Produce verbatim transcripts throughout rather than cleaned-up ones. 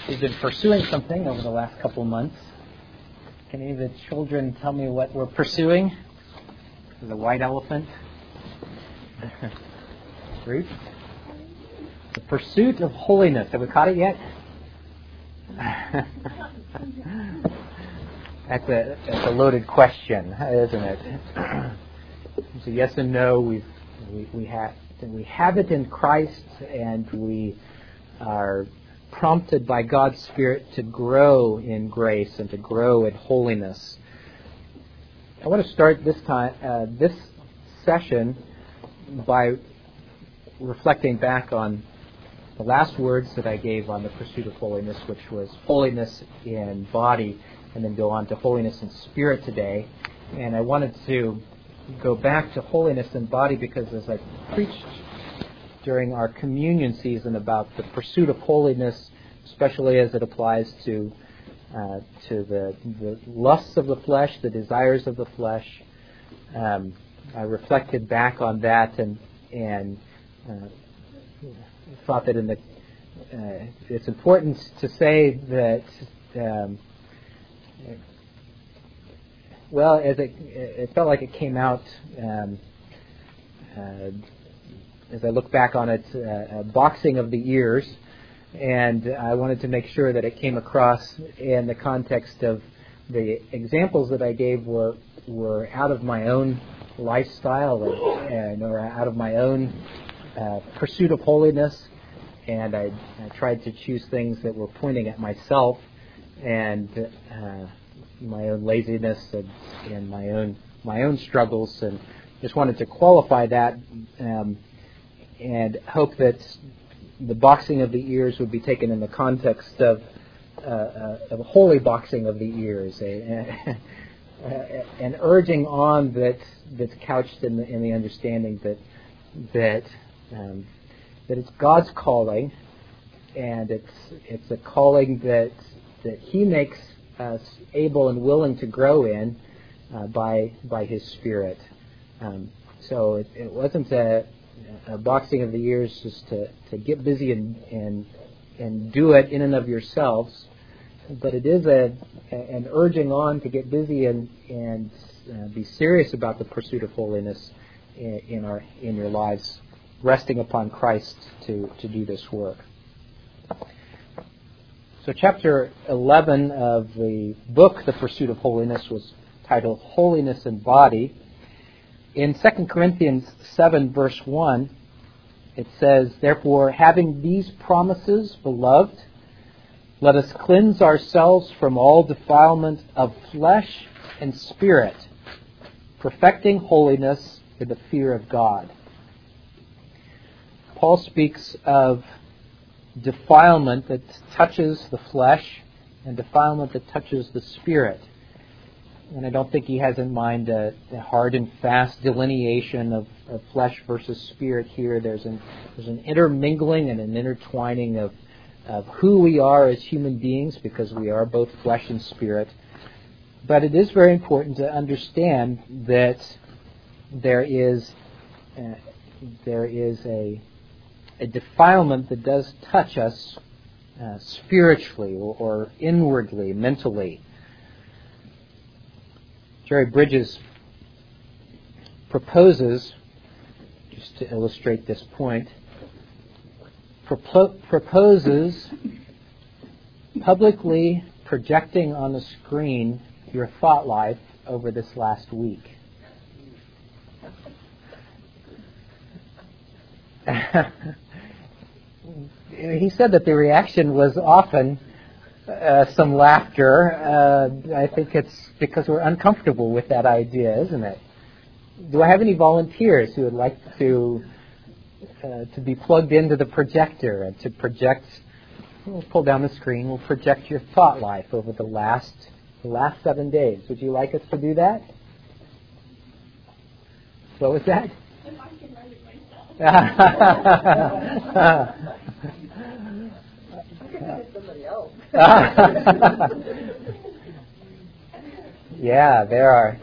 We've been pursuing something over the last couple of months. Can any of the children tell me what we're pursuing? The white elephant? Ruth? The pursuit of holiness. Have we caught it yet? That's a, that's a loaded question, isn't it? It's a yes and no. We've, we we have we have it in Christ, and we are prompted by God's Spirit to grow in grace and to grow in holiness. I want to start this time, uh, this session, by reflecting back on the last words that I gave on the pursuit of holiness, which was holiness in body, and then go on to holiness in spirit today. And I wanted to go back to holiness in body because as I preached during our communion season about the pursuit of holiness, especially as it applies to uh, to the, the lusts of the flesh, the desires of the flesh, um, I reflected back on that and and uh, thought that in the uh, it's important to say that um, well, as it it felt like it came out um, uh, as I look back on it, uh, a boxing of the ears, and I wanted to make sure that it came across in the context of the examples that I gave were were out of my own lifestyle and, and or out of my own uh, pursuit of holiness, and I, I tried to choose things that were pointing at myself and uh, my own laziness and, and my own my own struggles, and just wanted to qualify that. Um, and hope that the boxing of the ears would be taken in the context of, uh, uh, of a holy boxing of the ears, a, a, an urging on that that's couched in the, in the understanding that that um, that it's God's calling, and it's it's a calling that that He makes us able and willing to grow in uh, by by His Spirit. Um, so it, it wasn't a A boxing of the ears just to, to get busy and, and and do it in and of yourselves, but it is a an urging on to get busy and and uh, be serious about the pursuit of holiness in, in our in your lives, resting upon Christ to, to do this work. So chapter eleven of the book, The Pursuit of Holiness, was titled Holiness in Body. In Second Corinthians seven, verse one, it says, "Therefore, having these promises, beloved, let us cleanse ourselves from all defilement of flesh and spirit, perfecting holiness in the fear of God." Paul speaks of defilement that touches the flesh and defilement that touches the spirit. And I don't think he has in mind a, a hard and fast delineation of, of flesh versus spirit here. There's an, there's an intermingling and an intertwining of, of who we are as human beings, because we are both flesh and spirit. But it is very important to understand that there is uh, there is a a defilement that does touch us uh, spiritually or, or inwardly, mentally. Jerry Bridges proposes, just to illustrate this point, propo- proposes publicly projecting on the screen your thought life over this last week. He said that the reaction was often Uh, some laughter. Uh, I think it's because we're uncomfortable with that idea, isn't it? Do I have any volunteers who would like to uh, to be plugged into the projector and to project? We'll pull down the screen. We'll project your thought life over the last the last seven days. Would you like us to do that? What was that? If I can write it myself. Somebody else. Yeah, there are.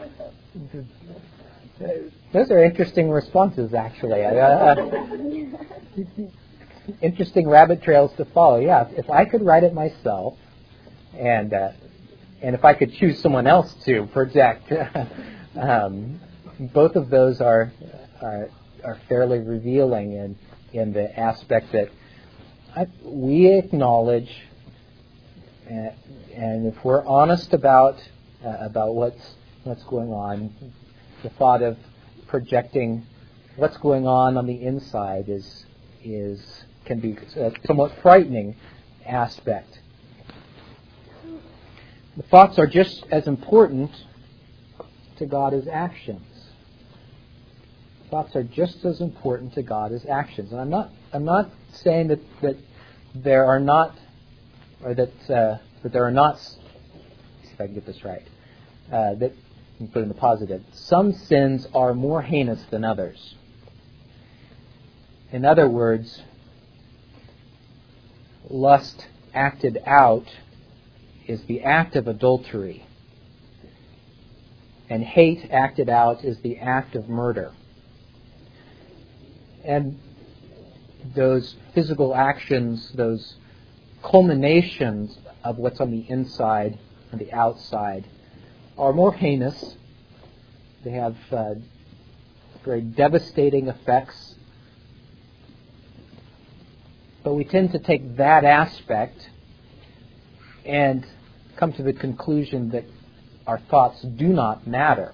Those are interesting responses, actually. Uh, interesting rabbit trails to follow. Yeah, if I could write it myself, and uh, and if I could choose someone else to project, um, both of those are, are are fairly revealing in in the aspect that I, we acknowledge, uh, and if we're honest about uh, about what's what's going on, the thought of projecting what's going on on the inside is is can be a somewhat frightening aspect. The thoughts are just as important to God as actions. Thoughts are just as important to God as actions. And I'm not I'm not saying that, that there are not or that uh, that there are not. Let's see if I can get this right. Uh, that put in the positive. Some sins are more heinous than others. In other words, lust acted out is the act of adultery, and hate acted out is the act of murder. And those physical actions, those culminations of what's on the inside and the outside, are more heinous. They have uh, very devastating effects. But we tend to take that aspect and come to the conclusion that our thoughts do not matter.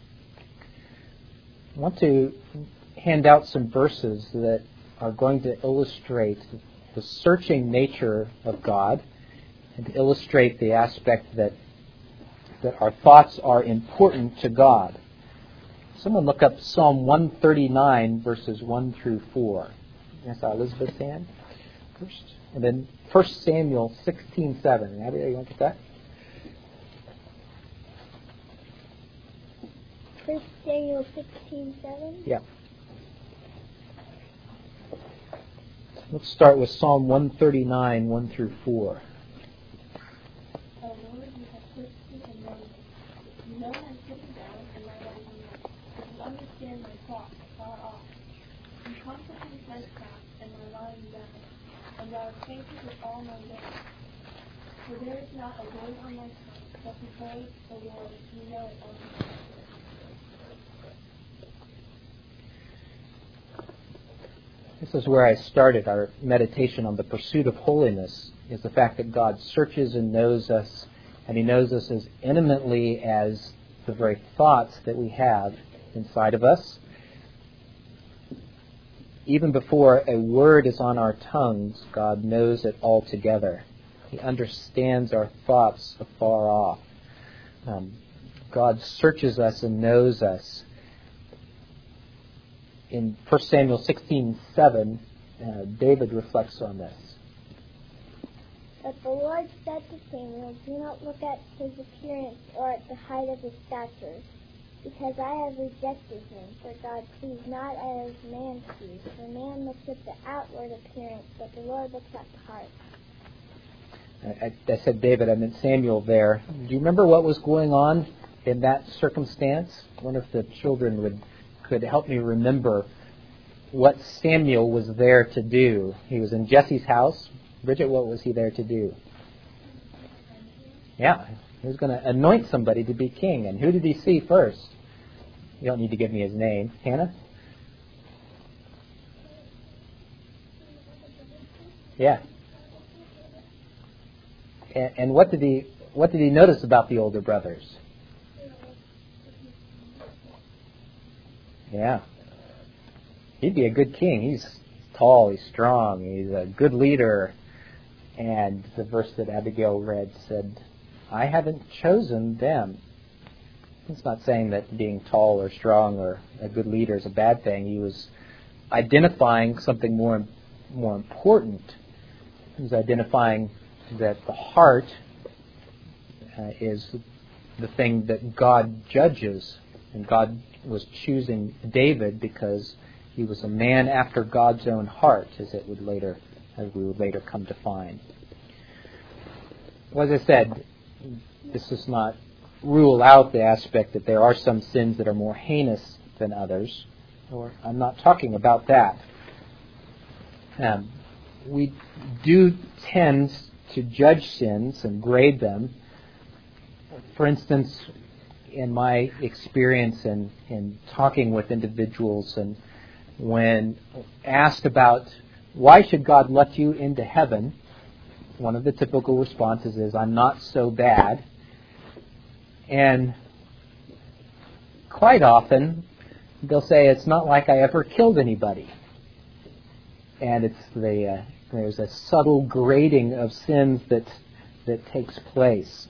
I want to hand out some verses that are going to illustrate the searching nature of God and to illustrate the aspect that that our thoughts are important to God. Someone look up Psalm one thirty-nine, verses one through four. I saw Elizabeth's hand first. And then First Samuel sixteen seven. Abby, you want to get that? First Samuel sixteen seven? Yeah. Let's start with Psalm one thirty-nine, one through four. O Lord, you have put me in readiness. You know I'm sitting down and my rising up. You understand my thoughts far off. You comprehend my path and my lying down, and are acquainted with all my ways. For there is not a word on my tongue, but behold, O Lord, you know it all. This is where I started our meditation on the pursuit of holiness, is the fact that God searches and knows us, and He knows us as intimately as the very thoughts that we have inside of us. Even before a word is on our tongues, God knows it altogether. He understands our thoughts afar off. Um, God searches us and knows us. In First Samuel sixteen seven, uh, David reflects on this. But the Lord said to Samuel, do not look at his appearance or at the height of his stature, because I have rejected him. For God sees not as man sees. For man looks at the outward appearance, but the Lord looks at the heart. I, I said David, I meant Samuel there. Do you remember what was going on in that circumstance? I wonder if the children would could help me remember what Samuel was there to do. He was in Jesse's house. Bridget, what was he there to do? Yeah, he was going to anoint somebody to be king. And who did he see first? You don't need to give me his name. Hannah? Yeah. And, and what did he what did he notice about the older brothers? Yeah. He'd be a good king. He's tall, he's strong, he's a good leader. And the verse that Abigail read said, I haven't chosen them. It's not saying that being tall or strong or a good leader is a bad thing. He was identifying something more more important. He was identifying that the heart uh, is the thing that God judges. And God was choosing David because he was a man after God's own heart, as it would later, as we would later come to find. Well, as I said, this does not rule out the aspect that there are some sins that are more heinous than others. Or I'm not talking about that. Um, we do tend to judge sins and grade them. For instance, in my experience in, in talking with individuals, and when asked about why should God let you into heaven, one of the typical responses is, I'm not so bad. And quite often, they'll say, it's not like I ever killed anybody. And it's the uh, there's a subtle grading of sins that that takes place.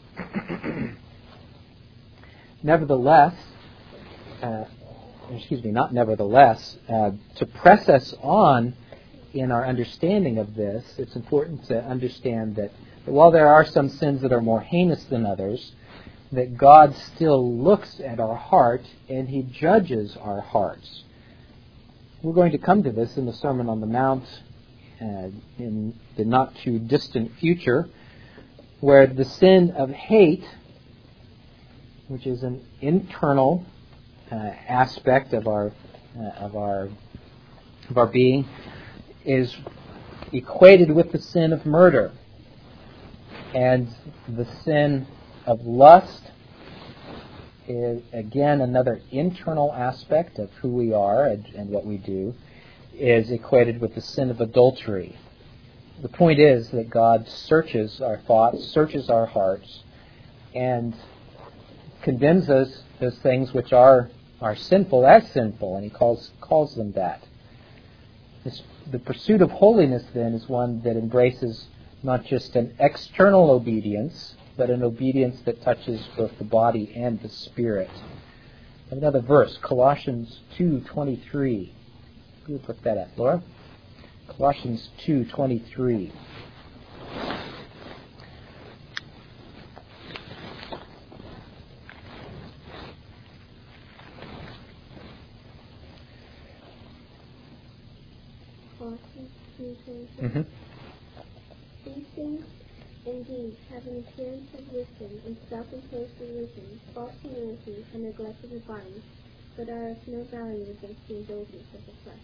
Nevertheless, uh, excuse me, not nevertheless, uh, to press us on in our understanding of this, it's important to understand that, that while there are some sins that are more heinous than others, that God still looks at our heart and He judges our hearts. We're going to come to this in the Sermon on the Mount uh, in the not too distant future, where the sin of hate, which is an internal uh, aspect of our uh, of our of our being, is equated with the sin of murder, and the sin of lust is again another internal aspect of who we are and, and what we do, is equated with the sin of adultery. The point is that God searches our thoughts, searches our hearts, and condemns those those things which are are sinful as sinful, and He calls calls them that. This, the pursuit of holiness, then, is one that embraces not just an external obedience, but an obedience that touches both the body and the spirit. Another verse, Colossians two twenty-three. Who would put that at, Laura? Colossians two twenty-three. Mm-hmm. These things, indeed, have an appearance of wisdom and self-imposed religion, false humility, and neglect of the body, but are of no value against the indulgence of the flesh.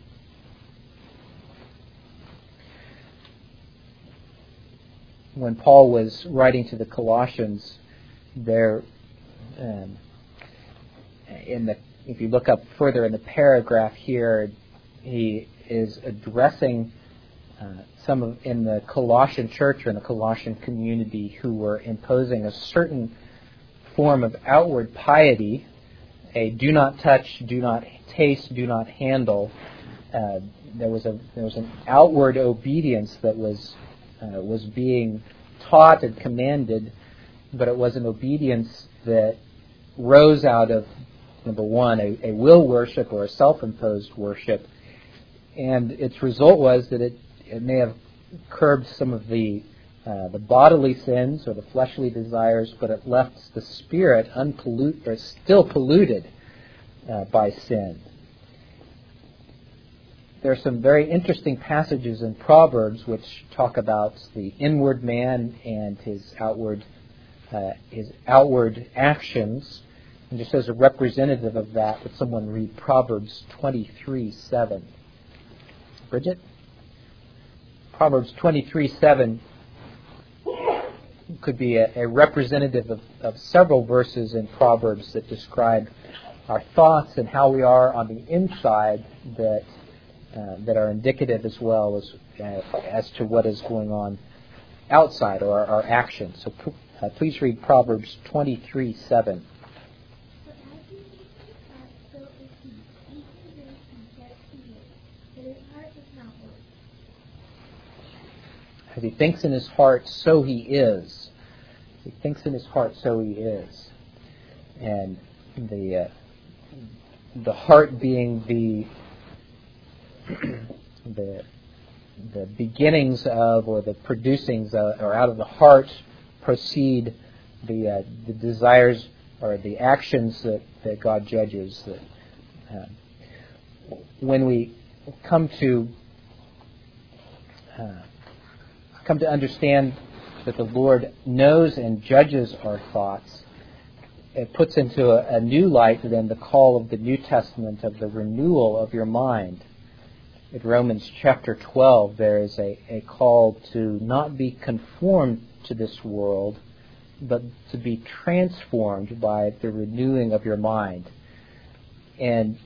When Paul was writing to the Colossians, there, um, in the if you look up further in the paragraph here, he is addressing uh, some of in the Colossian church or in the Colossian community who were imposing a certain form of outward piety, a do not touch, do not taste, do not handle. Uh, there was a there was an outward obedience that was uh, was being taught and commanded, but it was an obedience that rose out of, number one, a, a will worship or a self-imposed worship, and its result was that it, it may have curbed some of the uh, the bodily sins or the fleshly desires, but it left the spirit unpolluted or still polluted uh, by sin. There are some very interesting passages in Proverbs which talk about the inward man and his outward uh, his outward actions. And just as a representative of that, would someone read Proverbs twenty-three seven? Bridget? Proverbs twenty-three seven could be a, a representative of, of several verses in Proverbs that describe our thoughts and how we are on the inside that uh, that are indicative as well as uh, as to what is going on outside or our, our actions. So uh, please read Proverbs twenty-three seven. As he thinks in his heart, so he is. He thinks in his heart, so he is. And the uh, the heart being the the the beginnings of, or the producings of, or out of the heart proceed the uh, the desires or the actions that, that God judges. That uh, when we come to uh, come to understand that the Lord knows and judges our thoughts, it puts into a, a new light then the call of the New Testament of the renewal of your mind. in Romans chapter twelve, there is a, a call to not be conformed to this world, but to be transformed by the renewing of your mind. And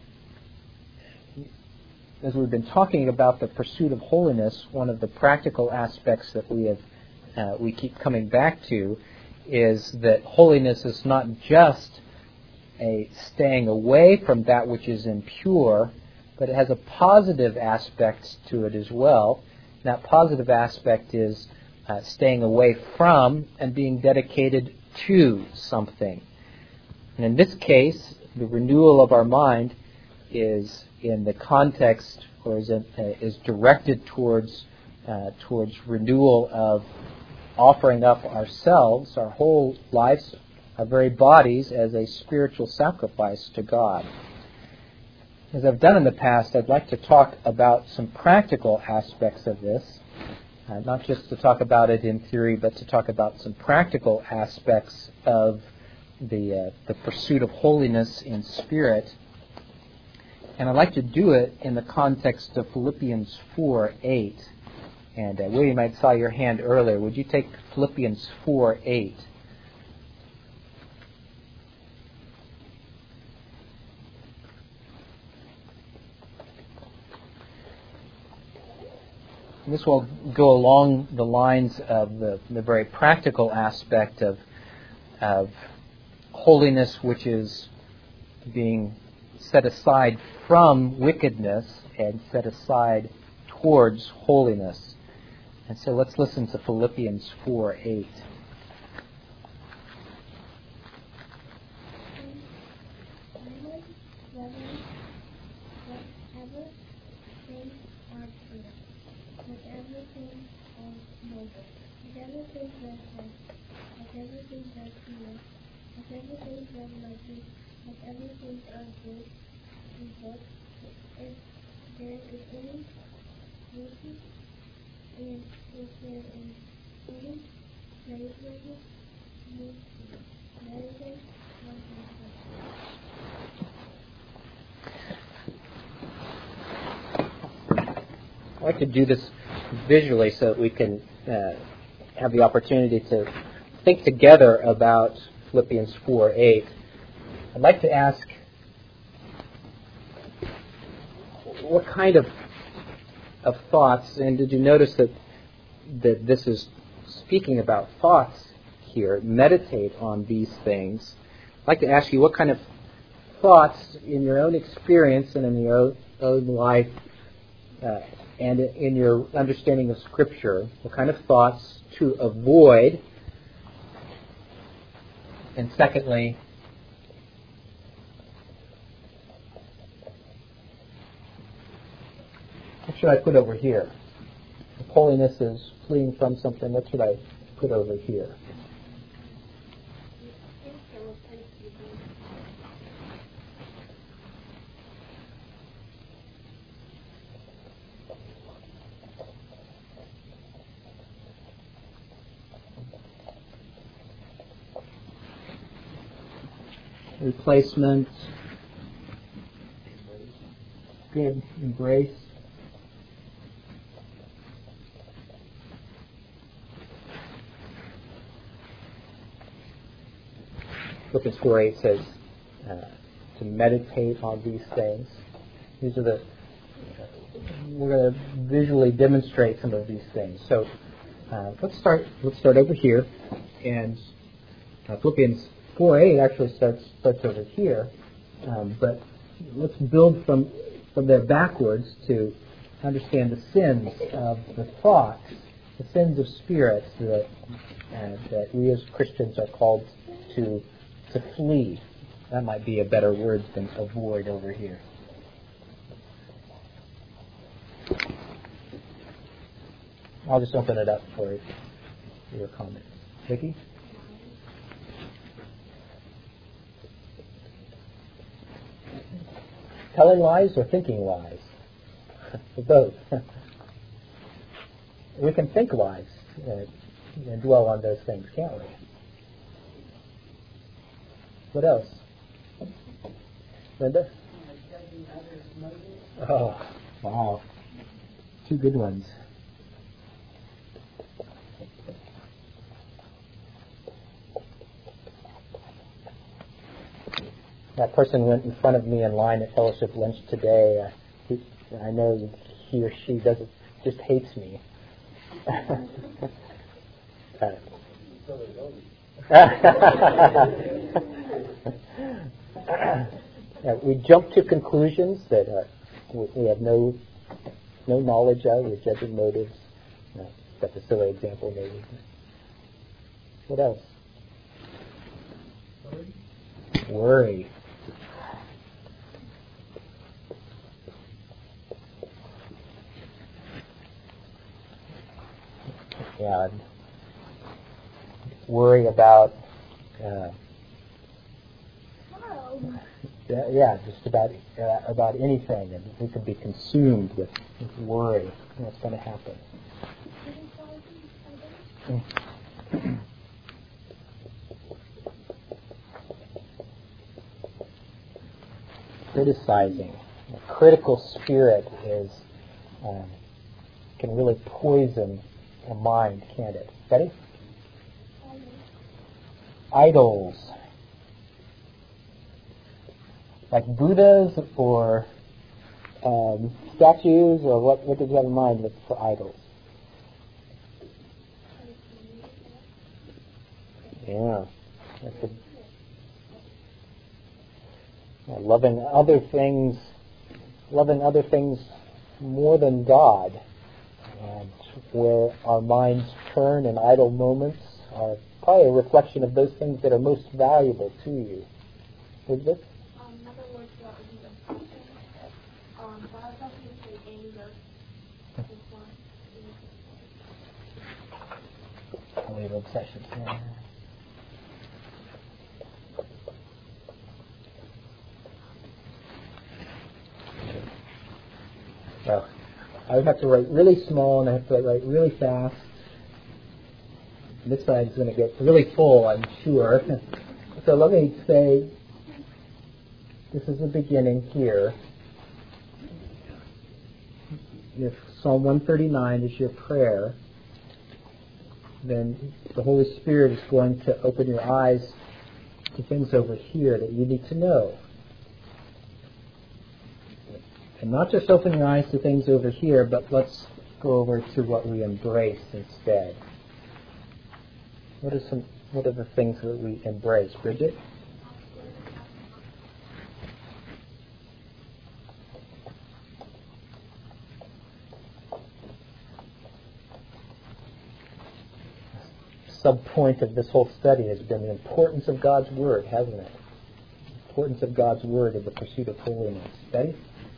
as we've been talking about the pursuit of holiness, one of the practical aspects that we have uh, we keep coming back to is that holiness is not just a staying away from that which is impure, but it has a positive aspect to it as well. And that positive aspect is uh, staying away from and being dedicated to something. And in this case, the renewal of our mind is in the context, or is, in, uh, is directed towards uh, towards renewal of offering up ourselves, our whole lives, our very bodies, as a spiritual sacrifice to God. As I've done in the past, I'd like to talk about some practical aspects of this, uh, not just to talk about it in theory, but to talk about some practical aspects of the uh, the pursuit of holiness in spirit. And I'd like to do it in the context of Philippians four eight. And uh, William, I saw your hand earlier. Would you take Philippians four eight? This will go along the lines of the, the very practical aspect of, of holiness, which is being set aside from wickedness and set aside towards holiness. And so let's listen to Philippians four eight. I'd like to do this visually so that we can uh, have the opportunity to think together about Philippians four eight. I'd like to ask, what kind of of thoughts, and did you notice that that this is speaking about thoughts here, meditate on these things. I'd like to ask you what kind of thoughts in your own experience and in your own, own life uh, and in your understanding of Scripture, what kind of thoughts to avoid, and secondly, what should I put over here? If holiness is fleeing from something, what should I put over here? Replacement. Good. Embrace. Philippians four eight says uh, to meditate on these things. These are the. We're going to visually demonstrate some of these things. So uh, let's start. Let's start over here, and uh, Philippians four eight actually starts starts over here, um, but let's build from from there backwards to understand the sins of the thoughts, the sins of spirit that uh, that we as Christians are called to to flee. That might be a better word than avoid over here. I'll just open it up for your comments. Vicki? Telling lies or thinking lies? Both. We can think lies uh, and dwell on those things, can't we? What else? Linda? Oh, wow. two good ones. That person went in front of me in line at fellowship lunch today. Uh, he, I know he or she doesn't just hates me. uh, yeah, we jump to conclusions that uh, we, we have no no knowledge of. We're judging motives. No, that's a silly example, maybe. What else? Worry. Worry. Yeah, worry about, uh, yeah, just about uh, about anything, and we could be consumed with, with worry. What's going to happen? Criticizing. A critical spirit is um, can really poison a mind, can't it? Ready? Idols. Like Buddhas or um, statues, or what, what did you have in mind with, for idols? Yeah. That's a, yeah, loving other things, loving other things more than God. And where our minds turn in idle moments are probably a reflection of those things that are most valuable to you. Elizabeth? Um, in other words, that would be obsession. Um, but I was also going to say anger. I'll leave obsession. Yeah. Well, I would have to write really small, and I have to write really fast. This side's going to get really full, I'm sure. So let me say, this is the beginning here. If Psalm one thirty-nine is your prayer, then the Holy Spirit is going to open your eyes to things over here that you need to know. And not just open your eyes to things over here, but let's go over to what we embrace instead. What are some? What are the things that we embrace, Bridget? Subpoint of this whole study has been the importance of God's Word, hasn't it? The importance of God's Word in the pursuit of holiness. Betty?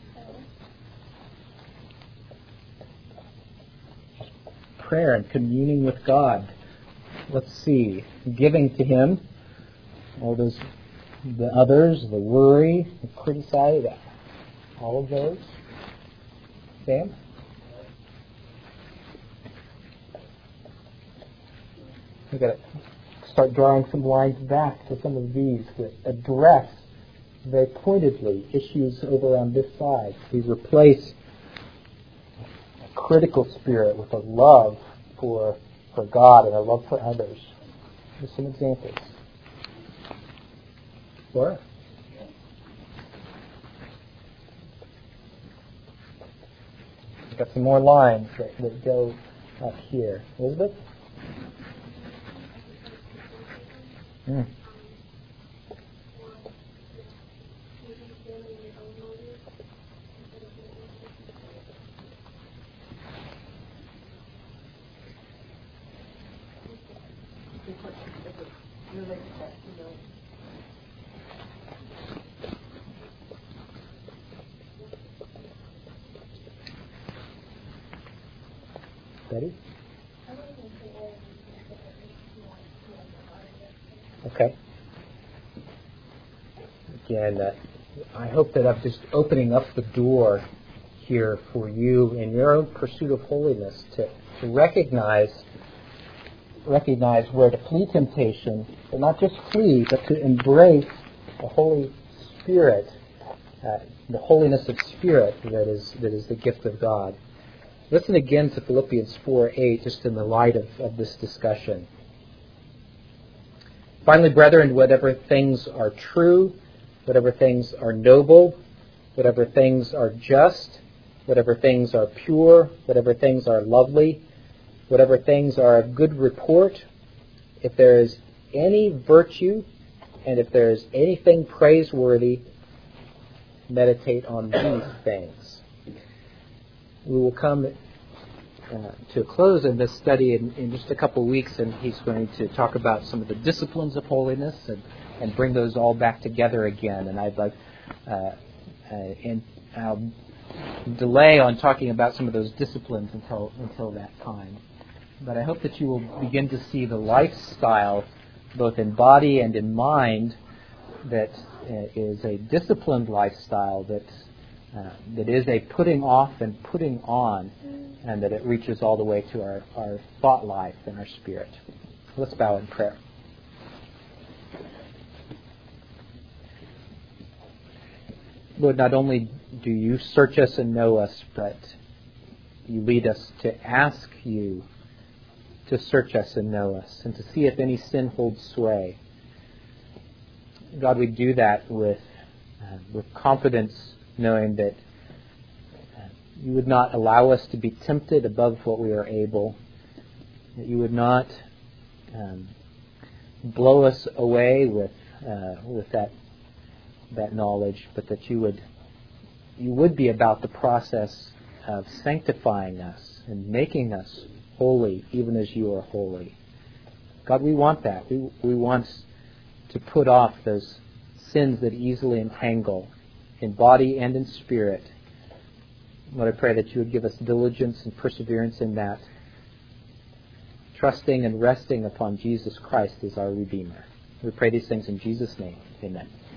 Prayer and communing with God. Let's see. Giving to Him. All those, the others, the worry, the criticize, all of those. Sam? We've got to start drawing some lines back to some of these that address very pointedly issues over on this side. We replace a critical spirit with a love for for God and a love for others. Here's some examples. Laura? We've got some more lines that, that go up here. Elizabeth? Mm. Betty? Okay. Again, uh, I hope that I'm just opening up the door here for you in your own pursuit of holiness to, to recognize recognize where to flee temptation, but not just flee, but to embrace the Holy Spirit, uh, the holiness of spirit that is that is the gift of God. Listen again to Philippians four eight, just in the light of, of this discussion. Finally, brethren, whatever things are true, whatever things are noble, whatever things are just, whatever things are pure, whatever things are lovely, whatever things are of good report, if there is any virtue, and if there is anything praiseworthy, meditate on these things. We will come uh, to a close in this study in, in just a couple of weeks, and he's going to talk about some of the disciplines of holiness and, and bring those all back together again. And I'd like, uh, uh, and I'll delay on talking about some of those disciplines until until that time. But I hope that you will begin to see the lifestyle, both in body and in mind, that uh, is a disciplined lifestyle, that uh, that is a putting off and putting on, and that it reaches all the way to our, our thought life and our spirit. Let's bow in prayer. Lord, not only do you search us and know us, but you lead us to ask you to search us and know us, and to see if any sin holds sway. God, we do that with uh, with confidence, knowing that uh, you would not allow us to be tempted above what we are able, that you would not um, blow us away with uh, with that that knowledge, but that you would you would be about the process of sanctifying us and making us holy, even as you are holy. God, we want that. We we want to put off those sins that easily entangle in body and in spirit. Lord, I pray that you would give us diligence and perseverance in that, trusting and resting upon Jesus Christ as our Redeemer. We pray these things in Jesus' name. Amen.